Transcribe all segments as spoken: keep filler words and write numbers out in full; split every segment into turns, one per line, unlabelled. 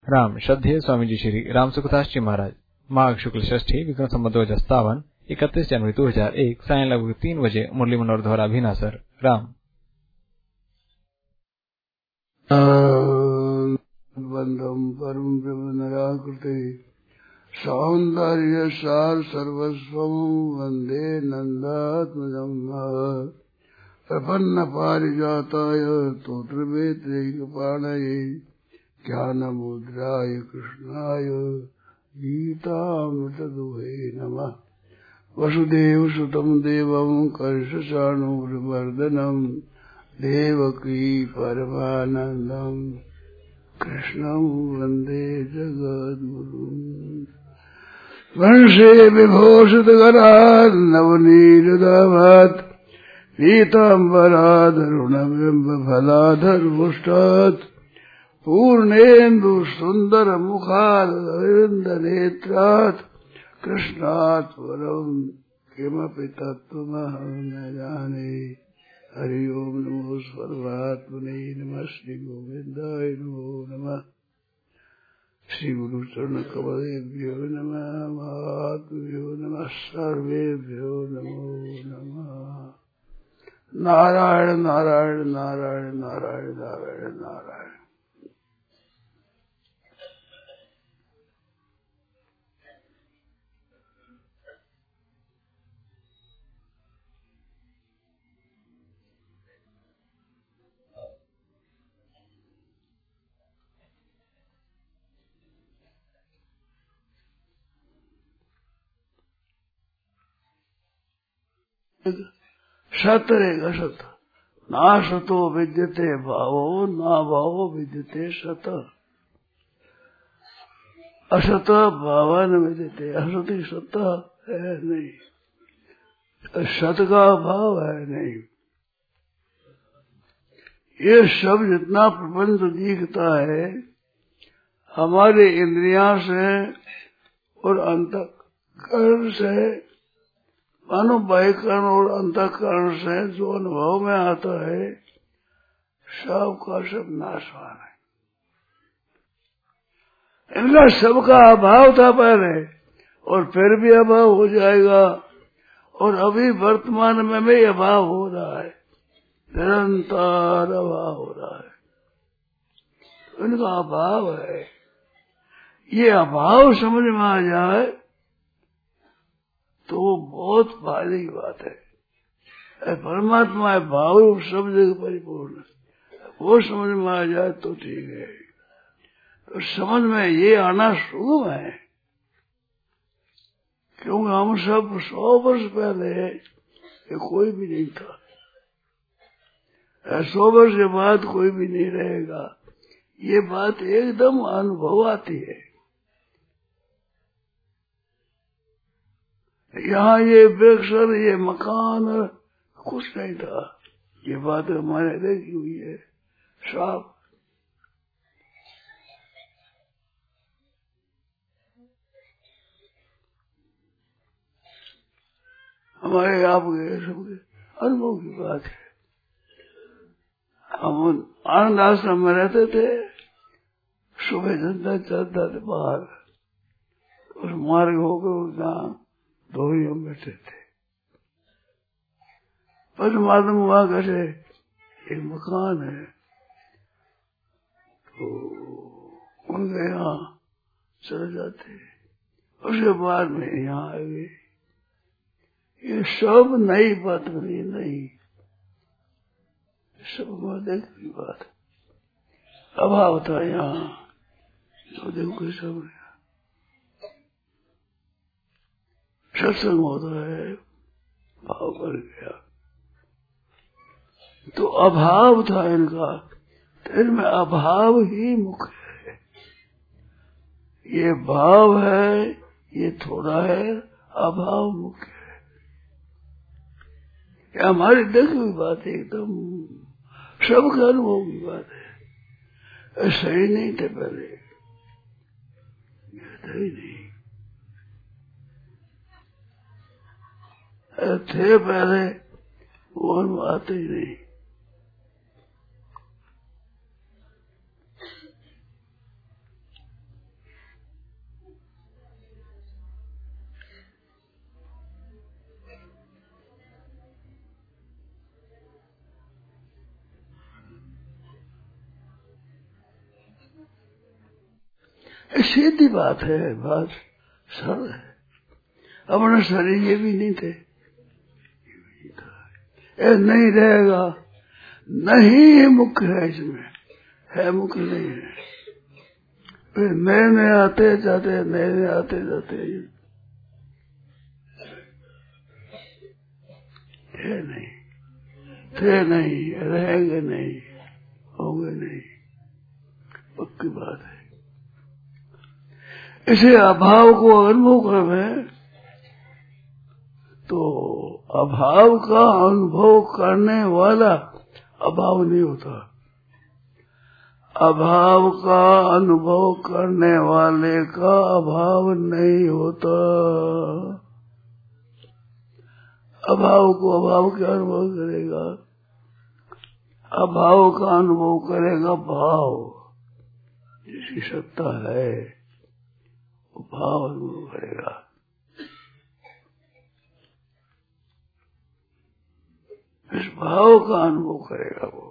राम श्रद्धेय स्वामी जी श्री राम सुखदास जी महाराज माघ शुक्ल षष्ठी विक्रम संवत दो हजार सत्तावन इकतीस जनवरी दो हजार एक सायं लगभग तीन बजे मुरली मनोहर द्वारा अभिनासर। राम
बंधम परम निराकृते सौंदर्य सार सर्वस्वं वंदे नंदात्मजं प्रपन्न पारिजाताय तोत्रवेत्रैकपाणये ज्ञानमुद्राय कृष्णाय गीतामृतदुहे नमः। वसुदेव सुतं देवं कंसचाणूरमर्दनं देवकी परमानन्दं कृष्णं वन्दे जगद्गुरुम्। वंशे विभूषितकरार्णवनीरदाभात् पीताम्बराधरुणबिम्बफलाधरपुष्टात् पूर्णेन्दु सुन्दर मुखारविन्दनेत्रात् कृष्णात् परं किमपि तत्त्वमहं न जाने। हरि ओम नमो सर्वात्मने नमः श्री गोविंदाय नमो नमः। श्री गुरु चरण कमलेभ्यो नमः महात्म्यो नमः सर्वेभ्यो नमो नमः। नारायण नारायण नारायण नारायण नारायण नारायण। सत रहेगा सत ना सतो विद्यते भावो ना भावो विद्यते सत असत भावन विद्यते असत सत है नहीं सत का भाव है नहीं। ये सब जितना प्रपंच दिखता है हमारे इंद्रियां से और अंतःकरण से मानो बाह्यकरण और अंतःकरण से जो अनुभव में आता है सब का सब नाशवान है। इनका सबका अभाव था पहले और फिर भी अभाव हो जाएगा और अभी वर्तमान में भी अभाव हो रहा है, निरंतर अभाव हो रहा है। तो इनका अभाव है। ये अभाव समझ में आ जाए तो बहुत फायदे की बात है। परमात्मा है भाव सब जगह परिपूर्ण, वो समझ में आ जाए तो ठीक है। तो समझ में ये आना शुरू है क्योंकि हम सब सौ वर्ष पहले ये कोई भी नहीं था, सौ वर्ष के बाद कोई भी नहीं रहेगा। ये बात एकदम अनुभव आती है। यहाँ ये बेक्सर ये मकान कुछ नहीं था, ये बात हमारे देखी हुई है साफ। हमारे आपके सबके अनुभव की बात है। हम आनंद आश्रम में रहते थे, सुबह जनता चलता थे बाहर, उस मार्ग होकर जहाँ धोरियों में बैठे थे। परमात्मा वहां कैसे एक मकान है तो उनके यहाँ चले जाते, उसके बाद में यहाँ आ गए। ये सब नई बात बनी, नहीं सब देखने की बात। अभाव था यहाँ जो देखो सब सत्संग होता है, भाव कर गया तो अभाव था इनका, तो इनमें अभाव ही मुख्य है। ये भाव है, ये थोड़ा है, अभाव मुख्य है। ये हमारी देखी हुई बात है, एकदम सबका अनुभव की बात है। ऐसा ही नहीं थे पहले, था ही नहीं थे पहले, वो आते ही नहीं। सीधी बात है, बात सरल है। अपना शरीर ये भी नहीं थे, ये नहीं रहेगा, नहीं मुख्य है इसमें, है मुख्य नहीं है। फिर नए नए आते जाते, नए नए आते जाते, है नहीं, थे नहीं, रहेंगे नहीं, होंगे नहीं, पक्की बात है। इसे अभाव को अनुभव करें तो अभाव का अनुभव करने वाला अभाव नहीं होता, अभाव का अनुभव करने वाले का अभाव नहीं होता। अभाव को अभाव क्या अनुभव करेगा? अभाव का अनुभव करेगा भाव, जिसकी सत्ता है वो भाव अनुभव करेगा। इस भाव का अनुभव करेगा वो।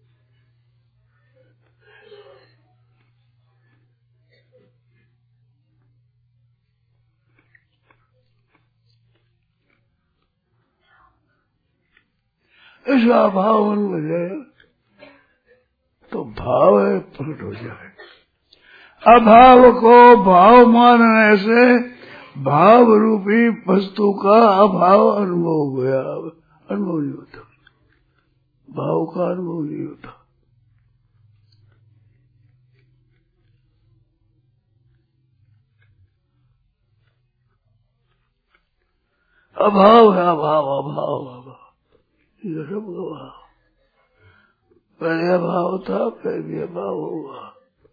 ऐसा भाव अनुभव जाए तो भाव है प्रकट हो जाए। अभाव को भाव मानने से भाव रूपी वस्तु का अभाव अनुभव हो गया, अनुभव नहीं होता, भाव का अनुभव नहीं होता। अभाव है, अभाव अभाव अभाव, ये सब अभाव। पहले अभाव था, फिर भी अभाव होगा।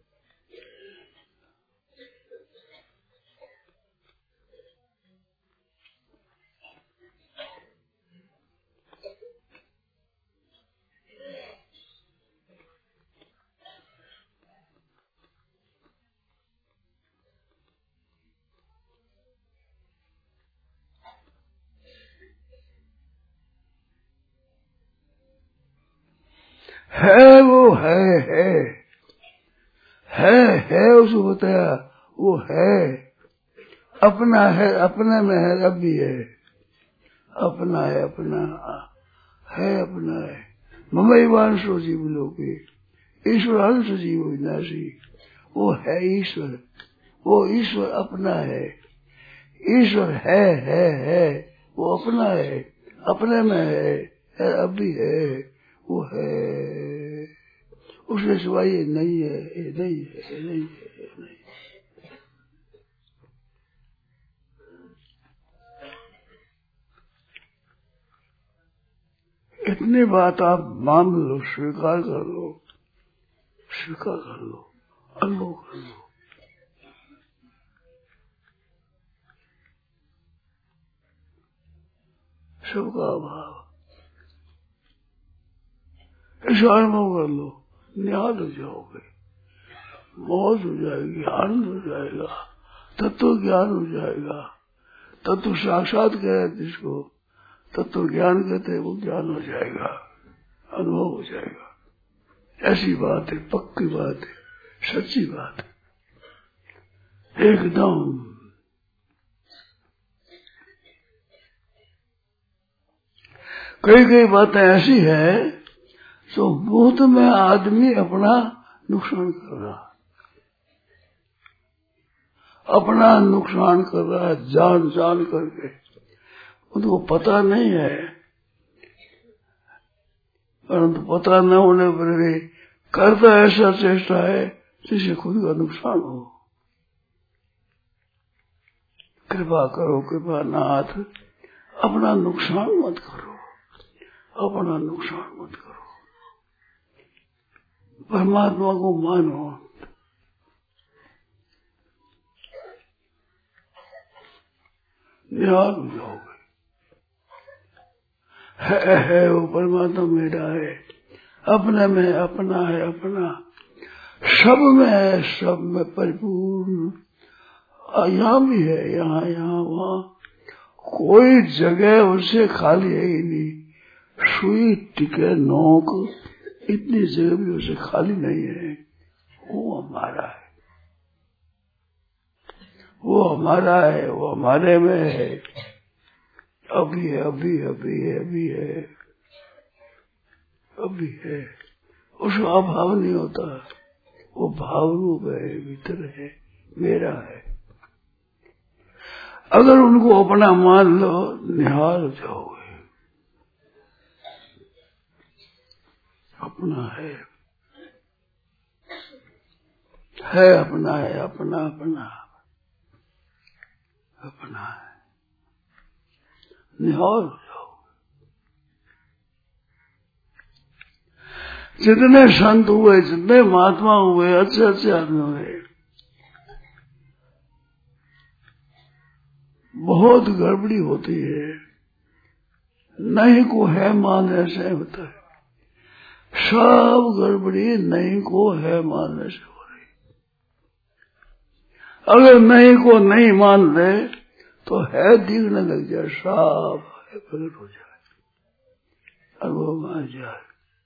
है वो है है है है उसको बताया, वो है, अपना है, अपने में है, अब भी है, अपना है, अपना है, अपना है। ममैवांशो जीव लोके ईश्वरांश जीव विनाशी, वो है ईश्वर, वो ईश्वर अपना है, ईश्वर है है है, वो अपना है, अपने में है, है अब भी है, वो है, उसके सिवाय ये नहीं है, ये नहीं है, ये नहीं है, ये नहीं है। इतनी बात आप मान लो, स्वीकार कर लो, स्वीकार कर लो, अनुभव कर लो। सबका अभाव, ऐसा अनुभव कर लो, निहाल हो जाओगे, मौज हो जाएगी, आनंद हो जाएगा, तत्व ज्ञान हो जाएगा। तत्व साक्षात कह रहे जिसको तत्व ज्ञान कहते हैं, वो ज्ञान हो जाएगा, अनुभव हो जाएगा। ऐसी बात है, पक्की बात है, सच्ची बात है, एकदम। कई कई बातें ऐसी है तो मुफ्त में आदमी अपना नुकसान कर रहा है, अपना नुकसान कर रहा है, जान जान करके। उनको पता नहीं है, परंतु पता न होने पर भी करता ऐसा चेष्टा है जिससे खुद का नुकसान हो। कृपा करो, कृपा नाथ, अपना नुकसान मत करो, अपना नुकसान मत करो, परमात्मा को मानो। निहाल हो जाओगे, है, है वो परमात्मा मेरा है, अपने में अपना है, अपना सब में है, सब में परिपूर्ण। यहाँ भी है, यहाँ यहाँ वहाँ, कोई जगह उससे खाली है ही नहीं। सुई टिके नोक इतनी जगह भी उसे खाली नहीं है, वो हमारा है। वो हमारा है, वो हमारे में है, अभी है, अभी अभी है, अभी है, अभी है। उसका अभाव नहीं होता, वो भाव रूप है, भीतर है, मेरा है। अगर उनको अपना मान लो, निहाल जाओगे, अपना है, है अपना है, अपना अपना अपना है, निहाल जाओ। जितने संत हुए, जितने महात्मा हुए, अच्छे अच्छे आदमी हुए, बहुत गड़बड़ी होती है। नहीं को है मानने से होता है, सब गड़बड़ी नहीं को है मानने से हो रही। अगर नहीं को नहीं मान ले तो है दिखने लग जाए, साफ है, प्रकट हो जाए, अनुभव में आ जाए।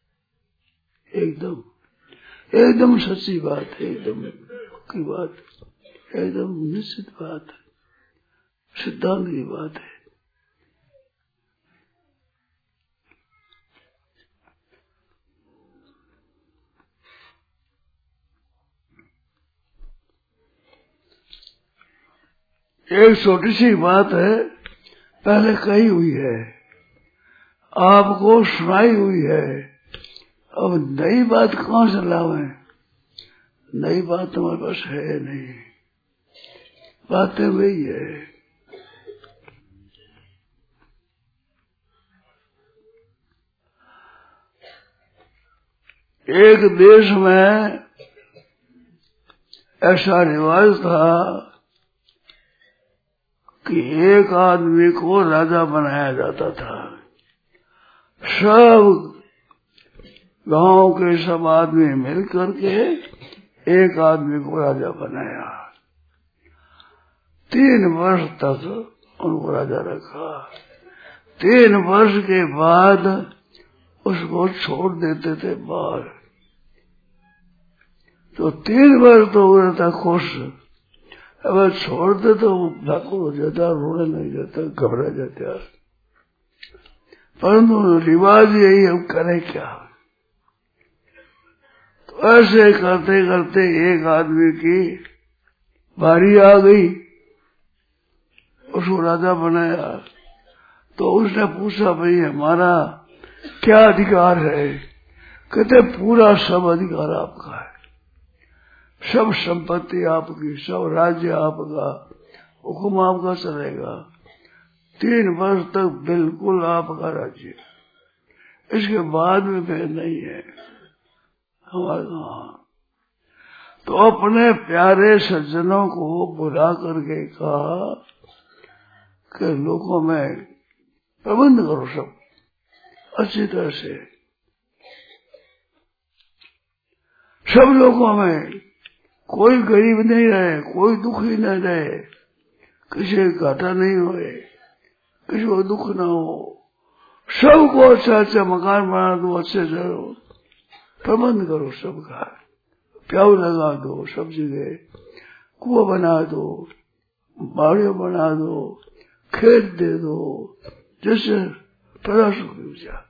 एकदम एकदम सच्ची बात है, एकदम पक्की बात, एकदम निश्चित बात है, सिद्धांत की बात है। एक छोटी सी बात है, पहले कही हुई है, आपको सुनाई हुई है। अब नई बात कहां से लावे? नई बात हमारे पास है नहीं, बातें वही है। एक देश में ऐसा रिवाज था कि एक आदमी को राजा बनाया जाता था। सब गांव के सब आदमी मिलकर के एक आदमी को राजा बनाया। तीन वर्ष तक उनको राजा रखा। तीन वर्ष के बाद उसको छोड़ देते थे बाहर। तो तीन वर्ष तो हो था खुश, अगर छोड़ दे तो व्याकुल हो जाता, रोने लग जाता, घबरा जाता। परंतु रिवाज यही, हम करें क्या? तो ऐसे करते करते एक आदमी की बारी आ गई, उसको राजा बनाया। तो उसने पूछा, भाई हमारा क्या अधिकार है? कहते पूरा सब अधिकार आपका है, सब संपत्ति आपकी, सब राज्य आपका, हुक्म आपका चलेगा। तीन वर्ष तक बिल्कुल आपका राज्य, इसके बाद में फिर नहीं है हमारे वहां। तो अपने प्यारे सज्जनों को बुला करके कहा कि लोगों में प्रबंध करो सब अच्छी तरह से, सब लोगों में कोई गरीब नहीं रहे, कोई दुखी नहीं रहे, किसी का घाटा नहीं होए, किसी को दुख ना हो, सबको अच्छा अच्छा मकान बना दो, अच्छे से प्रबंध करो सबका, प्याऊ लगा दो सब जगह, कुआं बना दो, बाड़ियों बना दो, खेत दे दो, जिससे प्रजा सुखी हो जाए।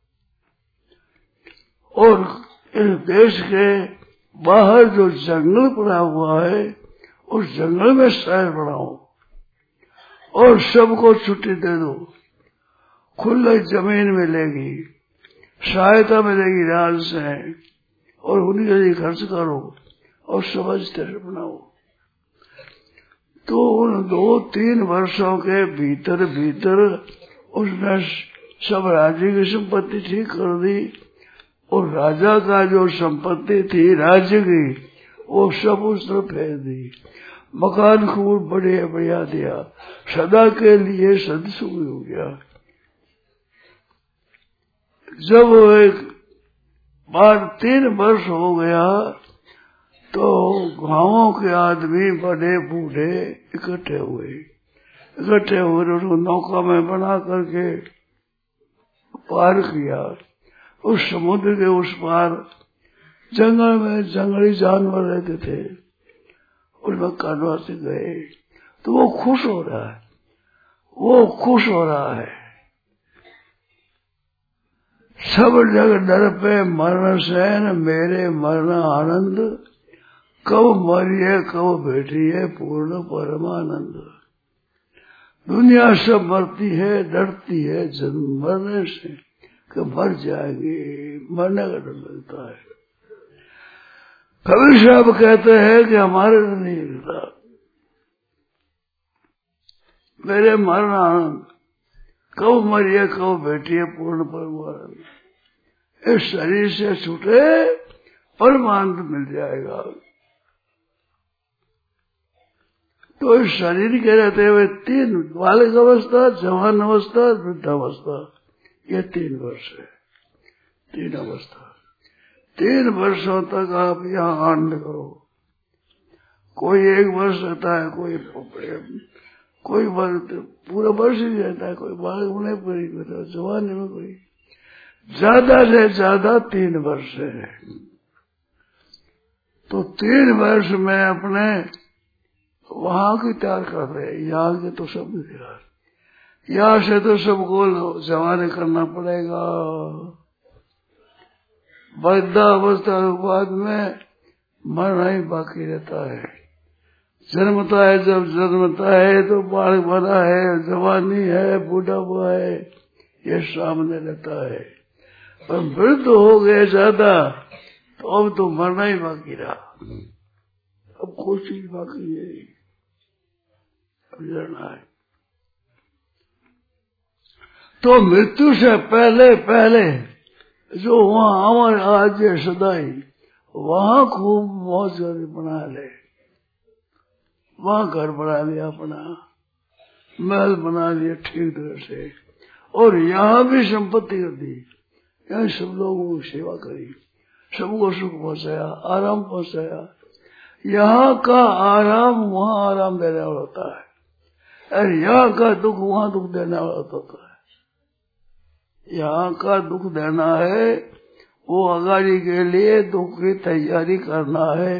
और इस देश के बाहर जो जंगल पड़ा हुआ है, उस जंगल में शहर बनाओ और सबको छुट्टी दे दो, खुले जमीन मिलेगी, सहायता मिलेगी राज्य से, और उनके लिए खर्च करो और समझते बनाओ। तो उन दो तीन वर्षों के भीतर भीतर उसने सब राज्य की संपत्ति ठीक कर दी, और राजा का जो संपत्ति थी राज्य की, वो सब उस तरफ फेर दी। मकान खूब बड़े बढ़िया दिया, सदा के लिए सदसुखी हो गया। जब एक बार तीन वर्ष हो गया तो गांवों के आदमी बड़े बूढ़े इकट्ठे हुए इकट्ठे हुए उसको नौका में बना करके पार किया। उस समुद्र के उस पार जंगल में जंगली जानवर रहते थे, उनमें कानवा से गए, तो वो खुश हो रहा है, वो खुश हो रहा है। सब जग डर पे मरण सहन, मेरे मरण आनंद, कब मरिए कब बैठिए पूर्ण परमानंद। दुनिया सब मरती है, डरती है जन्म मरने से, कि मर जाएंगे, मरने का डर लगता है। कबीर साहब कहते हैं कि हमारे डर नहीं लगता, मेरे मरण आनंद, कब मरिए कब बैठिए पूर्ण परमानंद। इस शरीर से छूटे परमानंद मिल जाएगा। तो इस शरीर के रहते हुए तीन, बालक अवस्था, जवान अवस्था, वृद्धावस्था, ये तीन वर्ष है, तीन अवस्था। तीन वर्षों तक आप यहाँ आनंद करो। कोई एक वर्ष रहता है, कोई कोई वर्ष पूरा वर्ष ही रहता है, कोई बालक होने पर ही रहता है, जवान में कोई, ज्यादा से ज्यादा तीन वर्ष है। तो तीन वर्ष में अपने वहां की तैयार कर रहे हैं, यहाँ के तो सब तैयार, यहाँ से तो सबको जवान करना पड़ेगा। वृद्धावस्था के बाद में मरना ही बाकी रहता है। जन्मता है, जब जन्मता है तो बालक बना है, जवानी है, बूढ़ा हुआ है, ये सामने रहता है। पर वृद्ध हो गए ज्यादा तो अब तो मरना ही बाकी रहा, अब कोई चीज बाकी है, अब जरना है। तो मृत्यु से पहले पहले जो वहां अमर आज सदाई, वहां खूब मौज बना ले, वहां घर बना लिया अपना, महल बना लिया ठीक तरह से, और यहाँ भी संपत्ति कर दी, यहाँ सब लोगों की सेवा करी, सबको सुख पहुंचाया, आराम पहुंचाया। यहाँ का आराम वहाँ आराम देने वाला होता है, और यहाँ का दुख वहाँ दुख देने वाला होता है। यहाँ का दुख देना है, वो आगाड़ी के लिए दुख की तैयारी करना है।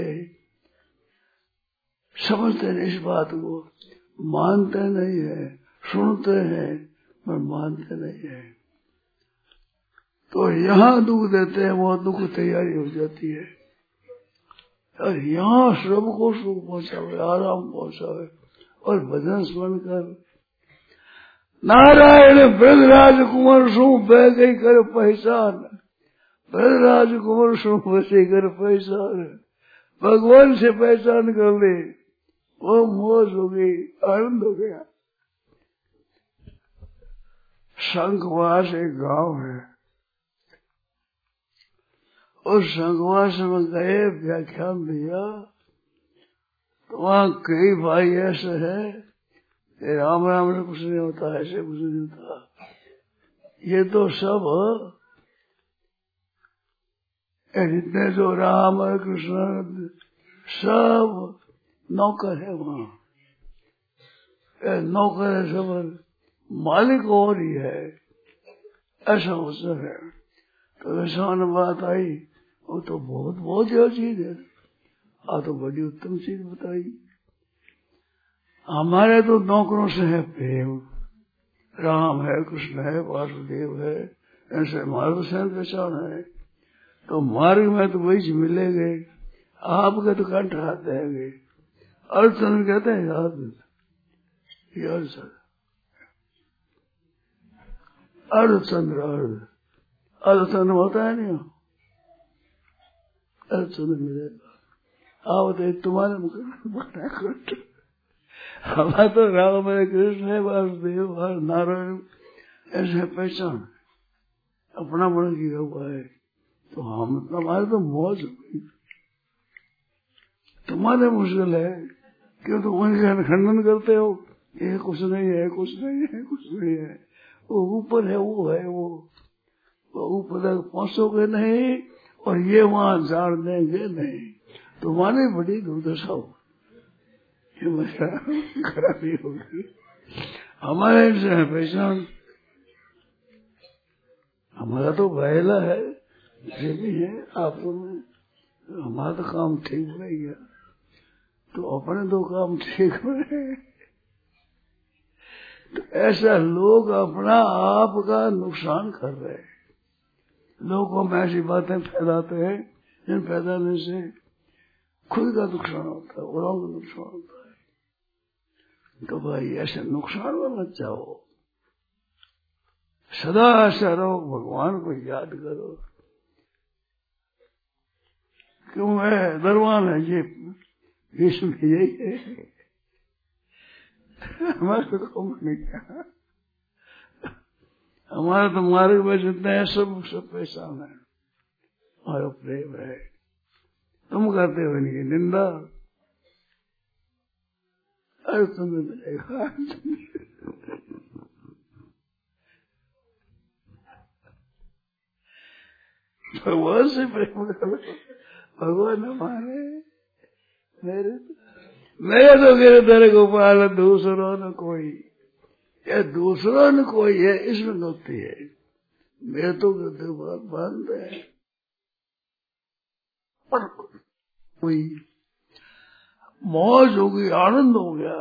समझते नहीं इस बात को, मानते नहीं है, सुनते हैं पर मानते नहीं है। तो यहाँ दुख देते हैं, वो दुख तैयारी हो जाती है। और यहाँ सबको सुख पहुंचावे, आराम पहुंचावे, और भजन स्मरण कर नारायण ब्रजराज कुंवर सु बह गई कर पहचान, ब्रजराज कुंवर सु बसी कर पहचान, भगवान से पहचान कर ले, वो मौज हो गई, आनंद हो गया। शंखवास एक गांव है, उस शंखवास में गए, व्याख्यान दिया, तो वहां कई भाई ऐसे है, राम राम से कुछ नहीं होता, ऐसे कुछ नहीं होता, ये तो सब जितने जो राम कृष्ण सब नौकर है, वहां नौकर है, सब मालिक और ही है, ऐसा अवसर है। तो ऐसा बात आई, वो तो बहुत बहुत जो चीज है, आ तो बड़ी उत्तम चीज बताई। हमारे तो नौकरों से है प्रेम, राम है, कृष्ण है, वासुदेव है, ऐसे हमारे तो पहचान है। तो मार्ग में तो वही मिलेंगे, आपके तो कंठ हाथ देंगे। अर्चन कहते हैं याद अर्चन अर्धचंद्र, अर्ध अर्धचंद्र होता है नहीं, अर्धचंद्र मिलेगा। आप तो तुम्हारे मुख में हमारा तो राम है, कृष्ण है, वासुदेव और नारायण, ऐसे पहचान अपना बड़ा किया हुआ है। तो हम हमारे तो मौज हो गई, तुम्हारे मुश्किल है, क्यों तुम उनके खंडन करते हो, ये कुछ नहीं है, कुछ नहीं है, कुछ नहीं है, वो ऊपर है, वो है, वो वो ऊपर तक पहुंचोगे नहीं, और ये वहां जान देंगे नहीं, तुम्हारी बड़ी दुर्दशा हो, खराबी होगी। हमारे से है पहचान, हमारा तो बहला है, ये भी है आपको में, हमारा तो काम ठीक नहीं गया, तो अपने दो काम ठीक हो रहे, तो ऐसा लोग अपना आप का नुकसान कर रहे हैं। लोगों में ऐसी बातें फैलाते हैं जिन फैलाने से खुद का नुकसान होता है, औरों का नुकसान होता है। तो भाई ऐसे नुकसान में मत जाओ, सदा ऐसा रहो, भगवान को याद करो। क्यों है दरवान है ये विश्व में यही है, हमारे तो कम नहीं क्या, हमारा तो मार्ग में जितने हैं सब सब पहचान है, हमारा प्रेम है। तुम करते हो नहीं निंदा, अरे तुम्हें मिलेगा। भगवान से प्रेम करो, भगवान हमारे मेरे मेरे तो गिर तेरे गोपाल दूसरों न कोई, या दूसरों न कोई है इसमें गलती है। मेरे तो बात बंद है, पर कोई मौज हो गई, आनंद हो गया,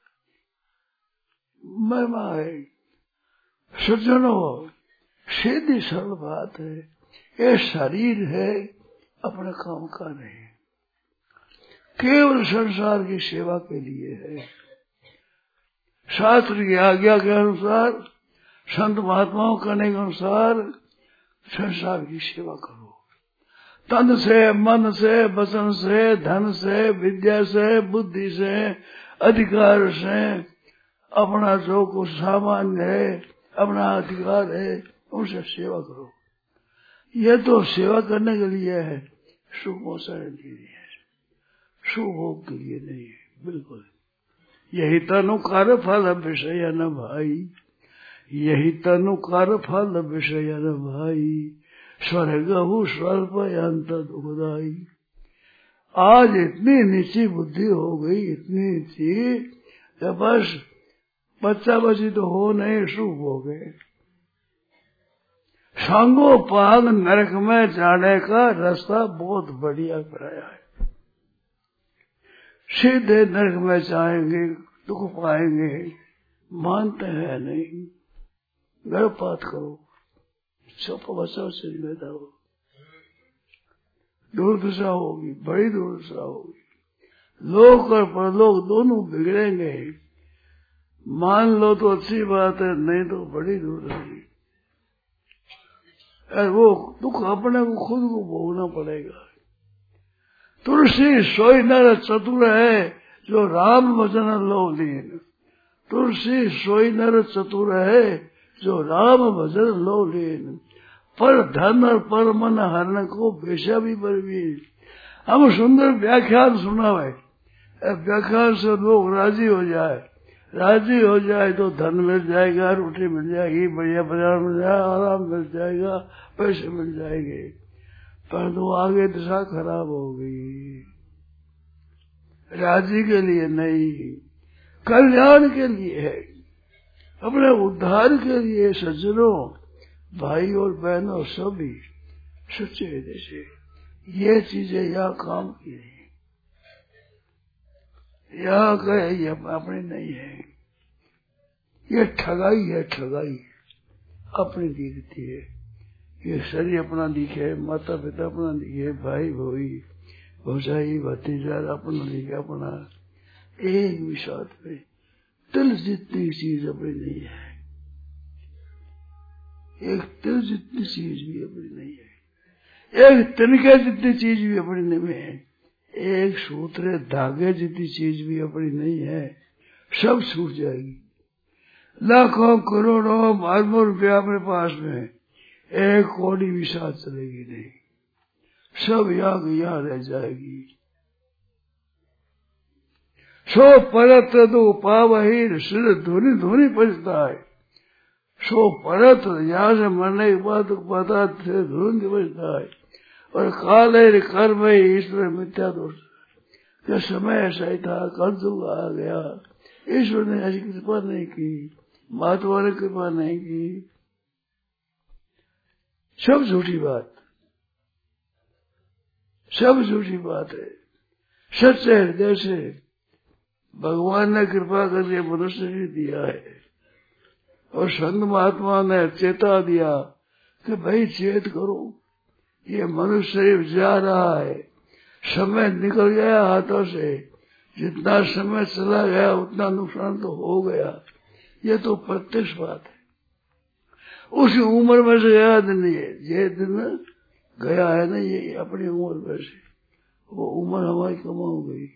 महिमा है। सज्जनों, सीधी सरल बात है, ये शरीर है अपने काम का नहीं, केवल संसार की सेवा के लिए है। शास्त्र की आज्ञा के अनुसार, संत महात्माओं करने के अनुसार संसार की सेवा करो। तन से, मन से, वचन से, धन से, विद्या से, बुद्धि से, अधिकार से, अपना जो कुछ सामान्य है, अपना अधिकार है, उनसे सेवा करो। यह तो सेवा करने के लिए है, सुख पहुंचाने के लिए है, सुख भोग के लिए नहीं है। बिल्कुल यही तनु कार्य फल विषय न भाई, यही तनु कार्य फल विषय न भाई, स्वर्ग स्वल्प अंत दुखदाई। आज इतनी नीची बुद्धि हो गई, इतनी नीची कि बस बच्चा बच्ची तो हो नहीं, सुख हो गए। सांगो पाग नरक में जाने का रास्ता बहुत बढ़िया कराया है। सीधे नरक में जाएंगे, दुख पाएंगे, मानते हैं नहीं। गर्भपात करो, सब बचाओ से जिम्मेदार हो, दुर्दशा होगी, बड़ी दुर्दशा होगी। लोक और परलोक दोनों बिगड़ेंगे। मान लो तो अच्छी बात है, नहीं तो बड़ी दुर्दशा। वो दुख अपने को खुद को भोगना पड़ेगा। तुलसी सोई नर चतुर है, जो राम वचन लो लीन। तुलसी सोई नर चतुर है, जो राम भजन लो लीन। पर धन और पर मन हरण को बेशा भी बलवीन। हम सुंदर व्याख्यान सुनावे, व्याख्यान से लोग राजी हो जाए, राजी हो जाए तो धन मिल जाएगा, रोटी मिल जाएगी, बढ़िया बाजार मिल जाएगा, आराम मिल जाएगा, पैसे मिल जाएंगे। पर तो आगे दिशा खराब हो गई। राजी के लिए नहीं, कल्याण के लिए है, अपने उद्धार के लिए। सज्जनों, भाई और बहनों, सभी सच्चे हृदय से ये चीजें यहाँ काम की नहीं, यहाँ कहे ये अपनी नहीं है। ये ठगाई है, ठगाई अपनी दिखती है। ये शरीर अपना दिखे, माता पिता अपना दिखे, भाई भाई भौजाई भतीजा अपना दिखे, अपना एक भी साथ में तिल जितनी चीज अपनी नहीं है, एक तिल जितनी चीज भी अपनी नहीं है, एक तिनके जितनी चीज भी अपनी नहीं है, एक सूत्र धागे जितनी चीज भी अपनी नहीं है। सब छूट जाएगी। लाखों करोड़ों मालूम रुपया अपने पास में, एक कौड़ी भी साथ चलेगी नहीं, सब यहाँ यहाँ रह जाएगी। सो परत दो पावहीन, सिर धोनी धोनी पचता है। सो परत, यहाँ से मरने के बाद पता थे धुन बचता है। और काले कर्म ईश्वर मिथ्या दोष, क्या समय ऐसा ही था, कलयुग आ गया, ईश्वर ने ऐसी कृपा नहीं की, महात्मा ने कृपा नहीं की। सब झूठी बात, सब झूठी बात है। सच्चे हृदय से भगवान ने कृपा करके मनुष्य भी दिया है, और संत महात्मा ने चेता दिया कि भाई चेत करो, ये मनुष्य शरीर जा रहा है, समय निकल गया हाथों से, जितना समय चला गया उतना नुकसान तो हो गया, ये तो प्रत्यक्ष बात है। उस उम्र में से गया दिन, ये ये दिन गया है ना, ये अपनी उम्र में से, वो उम्र हमारी कम हो गई,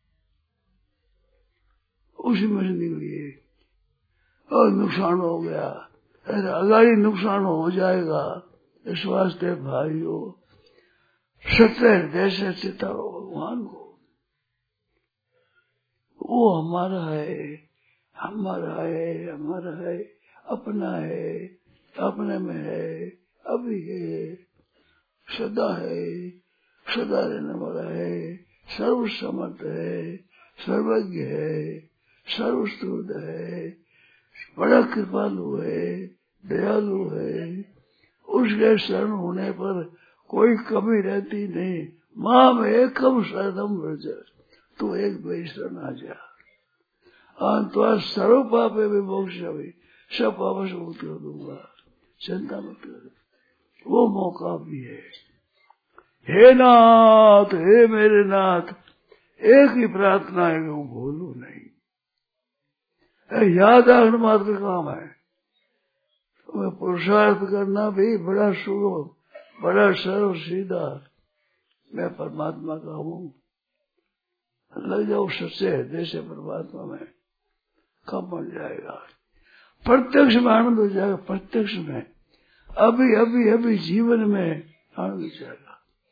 उसी में से निकली है और नुकसान हो गया। अगर नुकसान हो जाएगा, इस वास्ते भाइयों सत्य हृदय से चितारो भगवान को, वो हमारा है, हमारा है, हमारा है, अपना है, अपने में है, अभी है, सदा है, सदा रहने वाला है, सर्वसमर्थ है, सर्वज्ञ है, सर्वस्तुत है, बड़ा कृपालु है, दयालु है। उसके शरण होने पर कोई कमी रहती नहीं। माँ में एकम शरणम व्रज, तू एक भाई शरण आ जा, अंतवा सर्व पापे भी मोक्ष भी, सब पाप से मुक्त कर दूंगा, चिंता मत कर। वो मौका भी है। हे नाथ, हे मेरे नाथ, एक ही प्रार्थना है कि वो भूलू नहीं, याद रखना मात्र काम है। मैं पुरुषार्थ करना भी बड़ा सुगम, बड़ा सरल सीधा, मैं परमात्मा का हूँ, लग जाओ सच्चे हृदय से परमात्मा में, कब बन जाएगा, प्रत्यक्ष में आनंद हो जाएगा, प्रत्यक्ष में अभी अभी अभी जीवन में आनंद हो जाएगा।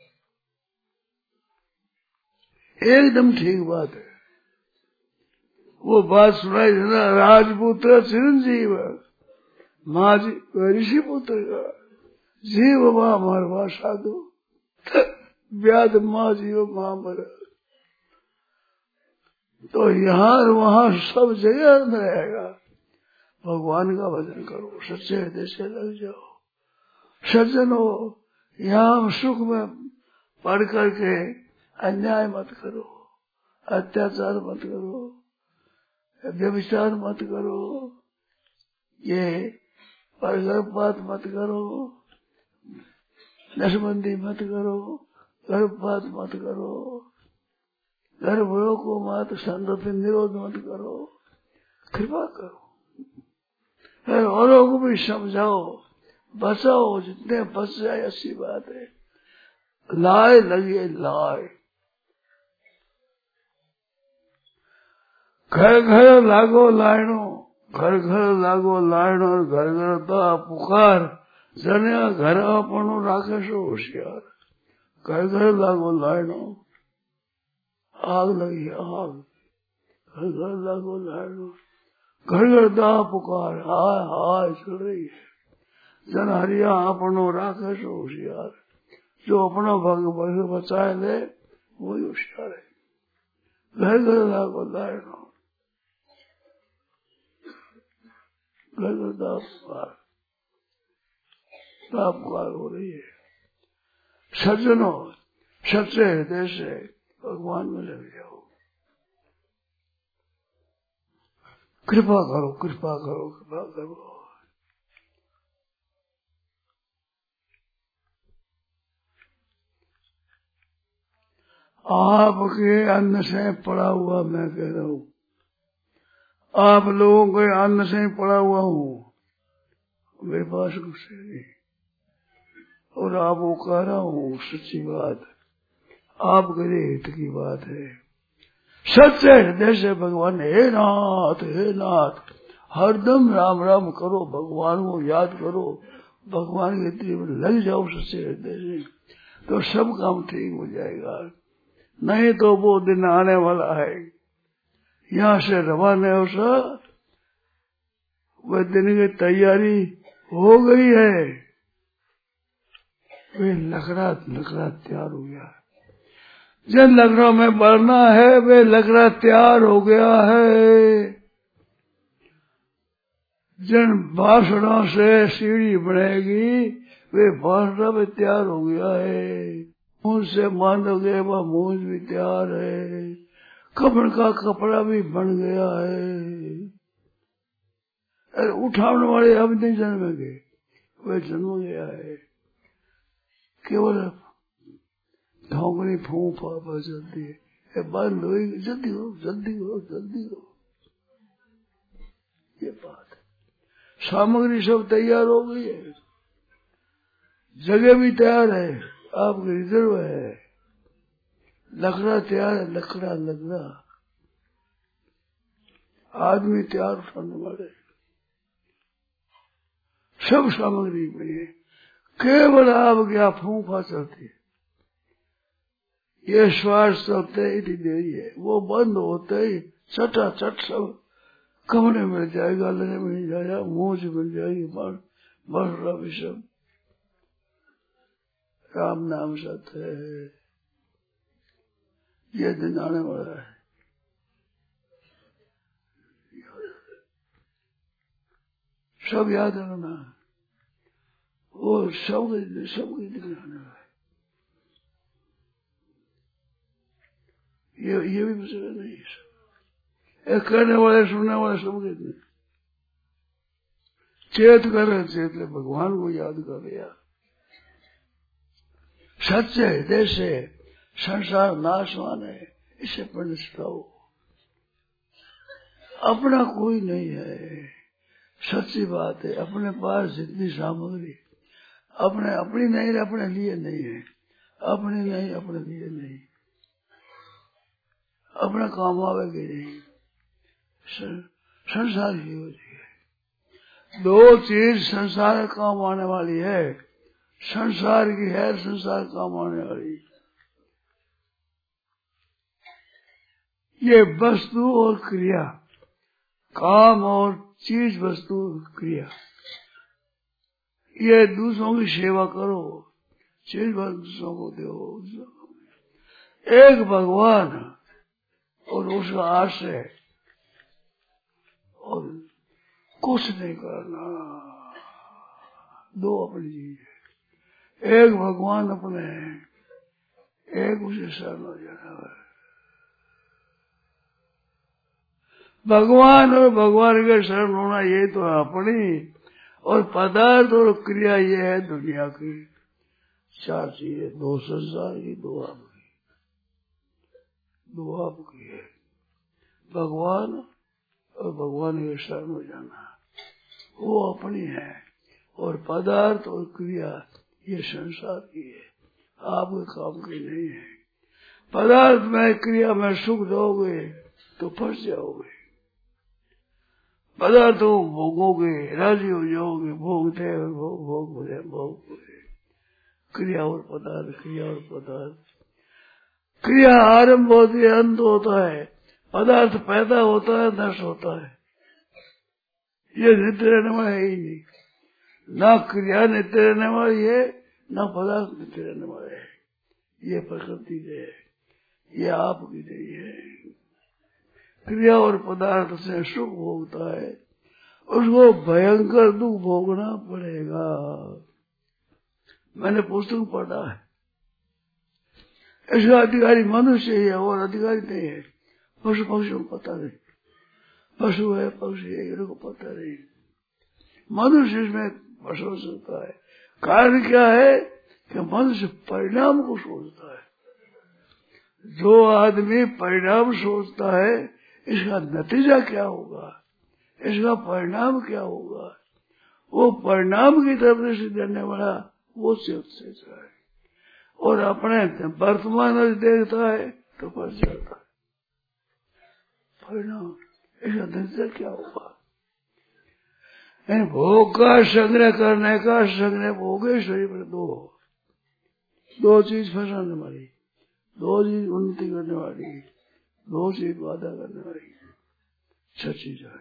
एकदम ठीक बात है। वो बात सुनाई देना, राजपुत्र चिरंजीव माँ जी ऋषि पुत्र का जीव माँ मरवा साधु व्याध माँ जीव माँ मर। तो यहाँ वहाँ सब जगह रहेगा। भगवान का भजन करो, सच्चे हृदय से लग जाओ, सज्जन हो। यहाँ सुख में पढ़ करके अन्याय मत करो, अत्याचार मत करो, व्यभिचार मत करो, ये गर्भपात मत करो, नशबंदी मत करो, गर्भपात मत करो, गर्भरोग को मत, संतति निरोध मत करो, कृपा करो, औरों को भी समझाओ, बचाओ, जितने बच जाए अच्छी बात है। लाए लगे लाए, घर घर लागो लाइनो, घर घर लागो लाइनो, घर घर ता पुकार, जने घर अपनो राखे सो होशियार। घर घर लागो लाइनो, आग लगी आग, घर घर लागो लाइनो, घर घर दा पुकार, हाय हाय चल रही है। जन हरिया अपनो राखे सो होशियार, जो अपना भग भग बचाए ले वही होशियार है। घर घर लागो लाइनो, घर घर दा पुकार, दा पुकार हो रही है। सज्जनों, सच्चे हृदय से भगवान में लग जाओ, कृपा करो, कृपा करो, कृपा करो। आपके अन्न से पड़ा हुआ मैं कह रहा हूँ, आप लोगों के अन्न से पड़ा हुआ हूँ, मेरे पास कुछ नहीं। और आपको कह रहा हूँ सच्ची बात, आपके लिए हित की बात है। सच्चे हृदय से भगवान, हे नाथ, हे नाथ, हरदम राम राम करो, भगवान को याद करो, भगवान के तीर लग जाओ सच्चे हृदय से, तो सब काम ठीक हो जाएगा। नहीं तो वो दिन आने वाला है, यहाँ से रवाना हो सा, वह दिन की तैयारी हो गई है, वे लकड़ा लकड़ा तैयार हो गया है। जिन लकड़ों में बढ़ना है वे लकड़ा तैयार हो गया है। जिन बांसुरों से सीढ़ी बनेगी वे बांसुरा भी तैयार हो गया है। मूंज से मानोगे वह मूंज भी तैयार है। कपड़ का कपड़ा भी बन गया है। अरे उठाने वाले अब नहीं जन्मेंगे, वे जन्म गया है। केवल ढोंगनी फूंक पापा चलती है, बंद हुई, जल्दी हो जल्दी हो जल्दी हो, ये बात है। सामग्री सब तैयार हो गई है, जगह भी तैयार है, आपके रिजर्व है, लकड़ा तैयार है, लकड़ा लकड़ा आदमी तैयार उठाने वाले, सब सामग्री में है। केवल आप क्या फूंफा चलती है, ये श्वास चलते ही इतनी देरी है, वो बंद होते ही चटा चट सब कमरे मिल जाएगा, गले मिल जाएगा, मुंह से मिल जाएगी, बस रवि सब राम नाम सत्य है। ये दिन आने वाला है, सब याद रखना, वो सब सब दिन आने वाला है। ये ये भी मसला नहीं है, करने वाले सुनने वाले सब कहते हैं। चेत कर चेत ले, भगवान को याद कर लिया, सच्चे हृदय से संसार नाशवान है, इसे परिस्ताओ। अपना कोई नहीं है, सच्ची बात है। अपने पास जितनी सामग्री अपने अपनी नहीं, अपने लिए नहीं है, अपनी नहीं अपने लिए नहीं, अपना काम आवेगी नहीं, संसार की होती है। दो चीज संसार काम आने वाली है, संसार की है, संसार काम आने वाली। ये वस्तु और क्रिया, काम और चीज, वस्तु क्रिया, ये दूसरों की सेवा करो, चीज दूसरों को दो। एक भगवान और उसका आश्रय, और कुछ नहीं करना, दो अपनी चीज है। एक भगवान अपने, एक उसे शरण हो जाना है। भगवान और भगवान के शरण होना ये तो अपनी, और पदार्थ और क्रिया ये है दुनिया की। चार चीजें, दो संसार की, दो आपकी, दो आपकी है। भगवान और भगवान के शरण हो जाना, वो अपनी है, और पदार्थ और क्रिया ये संसार की है, आपके काम की नहीं है। पदार्थ में क्रिया में सुख दोगे तो फंस जाओगे, पदार्थों भोगोगे, राजी हो जाओगे, भोगते भोग भोग बोले भोग बोले। क्रिया और पदार्थ, क्रिया और पदार्थ, क्रिया आरंभ होती है, अंत होता है, पदार्थ पैदा होता है, नष्ट होता है। ये नित्य रहने वाला है ही नहीं, ना क्रिया नित्य रहने वाली है, ना पदार्थ नित्य रहने वाले है। ये प्रकृति है, ये आपकी नहीं है। क्रिया और पदार्थ से सुख भोगता है, उसको भयंकर दुख भोगना पड़ेगा। मैंने पुस्तक पढ़ा है, इसका अधिकारी मनुष्य ही है और अधिकारी नहीं है। पशु पक्षियों को पता नहीं, पशु है पक्षी है इनको पता नहीं, मनुष्य इसमें फंस सकता है। कारण क्या है कि मनुष्य परिणाम को सोचता है। जो आदमी परिणाम सोचता है, इसका नतीजा क्या होगा, इसका परिणाम क्या होगा, वो परिणाम की तरफ से देने वाला वो सोच रहा है, और अपने वर्तमान में देखता है तो फंस जाता है। परिणाम, इसका नतीजा क्या होगा। भोग का संग्रह करने का, संग्रह भोगेश्वरी पर दो दो चीज फंसाने वाली, दो चीज उन्नति करने वाली, दो चीज वादा करने वाली, छह चीज है।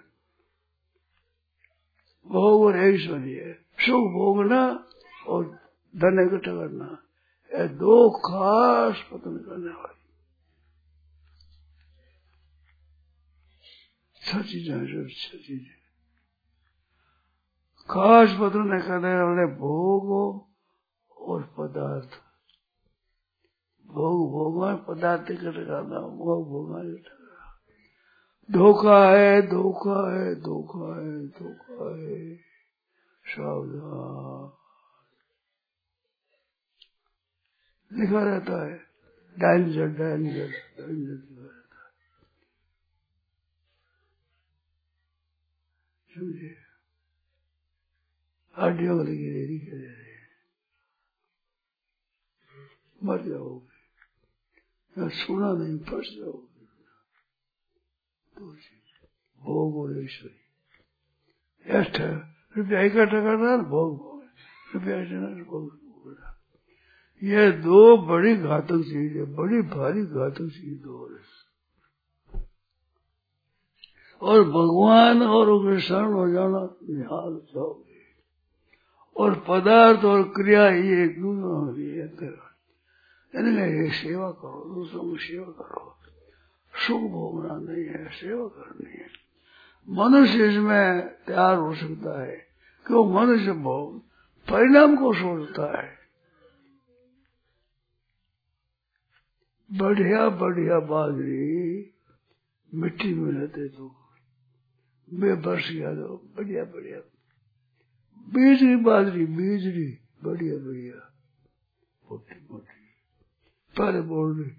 भोग और ऐश्वर्य, सुख भोगना और धन इकट्ठा करना, ये दो खास पतन करने वाली छह चीजें, सब छह चीजें खास पतन करने वाले भोग और पदार्थ। भोग भोगवा, पदार्थ इकट्ठा करना, भोग भोगवा इकट्ठा करना। धोखा है, धोखा है, धोखा है, धोखा है, सावधान। लिखा रहता है डेंजर डेंजर डेंजर लिखा रहता है, समझे? हड्डियों वाली गिरेरी के दे रहे हैं, मर जाओगे, या सुना नहीं फंस जाओगे। तो भोग और ऐश्वर्य रुपया इकट्ठा करना है, भोग भोग रुपया भोग भोगना, ये दो बड़ी घातक चीज है, बड़ी भारी घातक चीज दो है। और भगवान और उनके शरण हो जाना, निहाल जाओगे। और पदार्थ और क्रिया ये दोनों ये ये सेवा करो, दूसरों की सेवा करो, सुख भोगना नहीं है, सेवा करनी है। मनुष्य इसमें तैयार हो सकता है कि वो मनुष्य भोग परिणाम को सोचता है। बढ़िया बढ़िया बाजरी मिट्टी में रहते तो मैं बरस गया तो बढ़िया बढ़िया बीजरी बाजरी बीजरी बढ़िया बढ़िया मोटी मोटी पहले बोल रही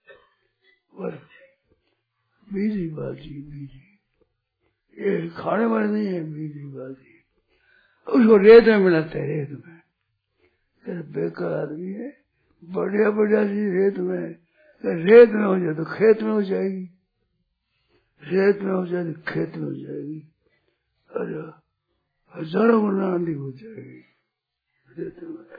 बीजरी बाजरी बीजरी ये खाने वाले नहीं है। बीजरी बाजरी उसको रेत में मिलाते हैं, रेत में बेकार आदमी है। बढ़िया बढ़िया चीज रेत में, रेत में हो जाए तो खेत में हो जाएगी, रेत में हो जाए तो खेत में हो जाएगी, अरे हजारों गुना अधिक हो जाएगी रेत में।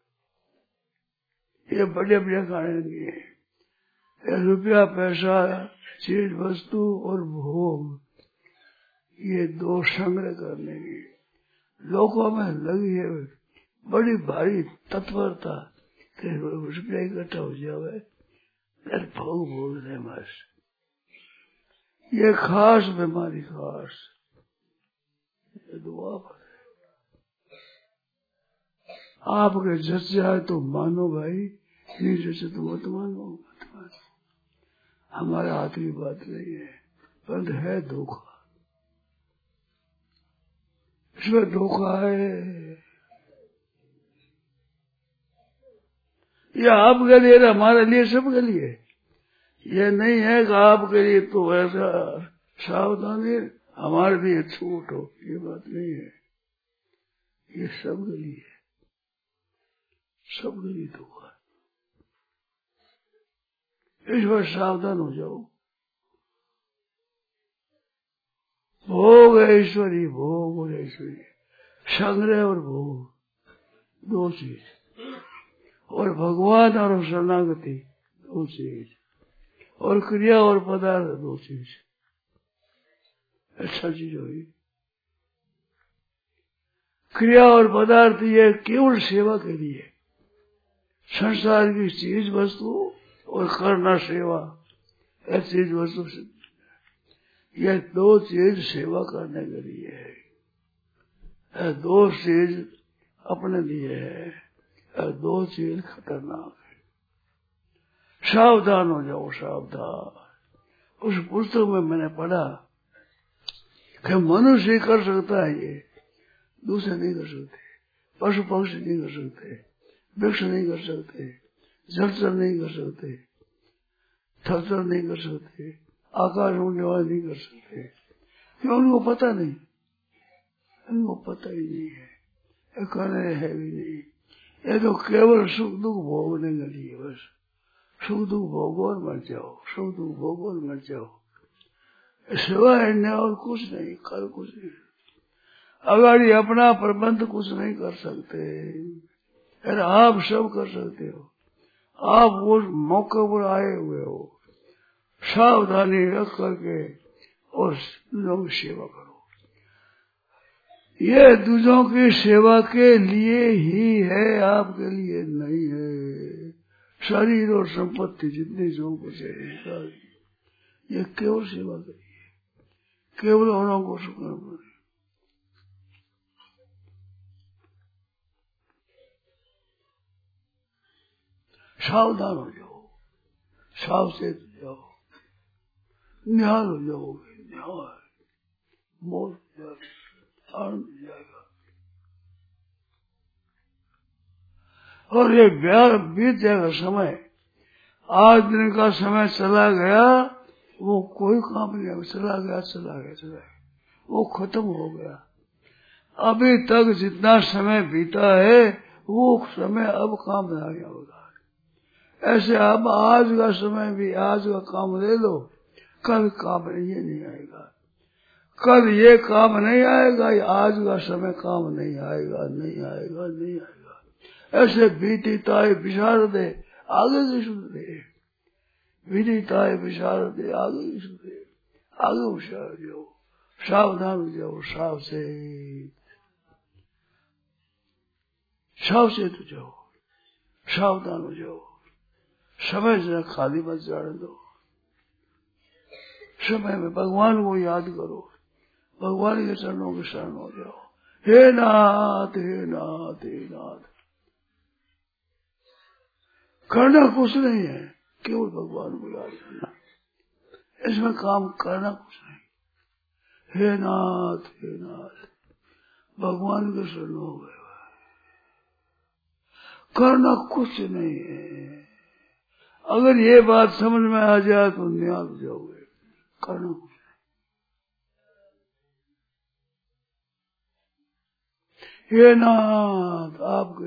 ये बढ़िया बढ़िया खाने नहीं है। रुपया पैसा चीज वस्तु और भोग ये दो संग्रह करने की लोगों में लगी है बड़ी भारी तत्परता कि रुपया इकट्ठा हो जाए, भोग भोग रहे बस। ये खास बीमारी, खास ये दुआ पर आपके जस जाए तो मानो भाई, नहीं जैसे तो मत मानो, मत मानो। हमारे हाथ की बात नहीं है, परंतु है धोखा, इसमें धोखा है। ये आपके लिए, हमारे लिए, सबके लिए। ये नहीं है कि आपके लिए तो ऐसा सावधानी, हमारे लिए छूट हो, ये बात नहीं है। ये सबके लिए, सबके लिए धोखा है। इस बार सावधान हो जाओ। भोग ऐश्वर्य, भोग और ऐश्वर्य, संग्रह और भोग दो चीज, और भगवान और शरणागति दो चीज, और क्रिया और पदार्थ दो चीज। अच्छा चीज हुई क्रिया और पदार्थ, ये केवल सेवा के लिए, संसार की चीज वस्तु और करना सेवा, यह चीज वस्तु से यह दो चीज सेवा करने के लिए है, यह दो चीज अपने लिए है, यह दो चीज खतरनाक है। सावधान हो जाओ, सावधान। उस पुस्तक में मैंने पढ़ा कि मनुष्य कर सकता है, ये दूसरे नहीं कर सकते, पशु पक्षी नहीं कर सकते, वृक्ष नहीं कर सकते, जलचर नहीं कर सकते, थरचर नहीं कर सकते, आकाश उड़ने वाले नहीं कर सकते, क्यों? उनको पता नहीं, उनको पता ही नहीं है, ये करने है भी नहीं। ये तो केवल सुख दुख भोगने के लिए, बस सुख दुख भोगो और मर जाओ, सुख दुख भोगो और मर जाओ, सिवाय न और कुछ नहीं, कर कुछ नहीं। अगर ये अपना प्रबंध कुछ नहीं कर सकते, अरे आप सब कर सकते हो, आप उस मौके पर आए हुए हो, सावधानी रख करके और दूसरों की सेवा करो। ये दूसरों की सेवा के लिए ही है, आपके लिए नहीं है। शरीर और संपत्ति जितनी जो कुछ है, ये केवल सेवा के लिए, केवल औरों को सुख करना। सावधान हो जाओ, सावचेत हो जाओ, निहाल हो जाओगे, और मोर आनंद जाएगा। और ये ब्याह बीत जाएगा समय। आज दिन का समय चला गया, वो कोई काम नहीं, चला गया चला गया चला गया, वो खत्म हो गया। अभी तक जितना समय बीता है वो समय अब काम नहीं होगा। ऐसे अब आज का समय भी, आज का काम ले लो, कल काम ये नहीं आएगा, कल ये काम नहीं आएगा, ये आज का समय काम नहीं आएगा, नहीं आएगा, नहीं आएगा। ऐसे बीतीताए विशारदे आगे की सुनते, बीतीताए विशारदे आगे की सुनते, आगे होशियार जाओ, सावधान हो जाओ, साव से सावचेत हो जाओ, सावधान हो जाओ। समय जरा खाली मत जाने दो। समय में भगवान को याद करो, भगवान के चरणों के शरण हो जाओ। हे नाथ, हे नाथ, हे नाथ। करना कुछ नहीं है, केवल भगवान को याद करना, इसमें काम करना कुछ नहीं। हे नाथ, हे नाथ, भगवान के शरण हो गए, करना कुछ नहीं है। अगर ये बात समझ में आ जाए तो निहाल हो जाओगे, करना कुछ नहीं। ये नाथ आपके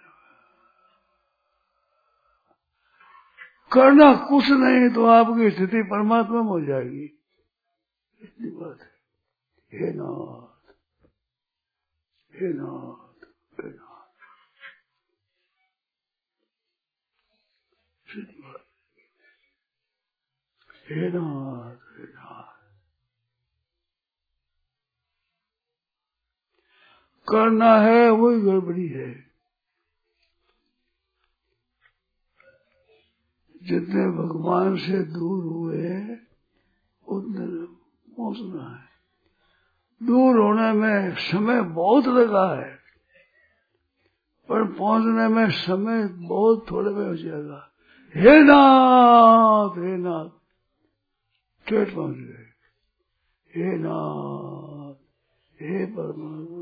करना कुछ नहीं तो आपकी स्थिति परमात्मा में हो जाएगी, इतनी बात है। हे नाथ, हे नाथ, हे नाथ, हे नाथ, हे नाथ। करना है वही गड़बड़ी है। जितने भगवान से दूर हुए उतने पहुंचना है। दूर होने में समय बहुत लगा है, पर पहुंचने में समय बहुत थोड़े में हो जाएगा। हे नाथ, हे नाथ, ठेठ पहुंच गए। हे नाथ, हे परमात्मा,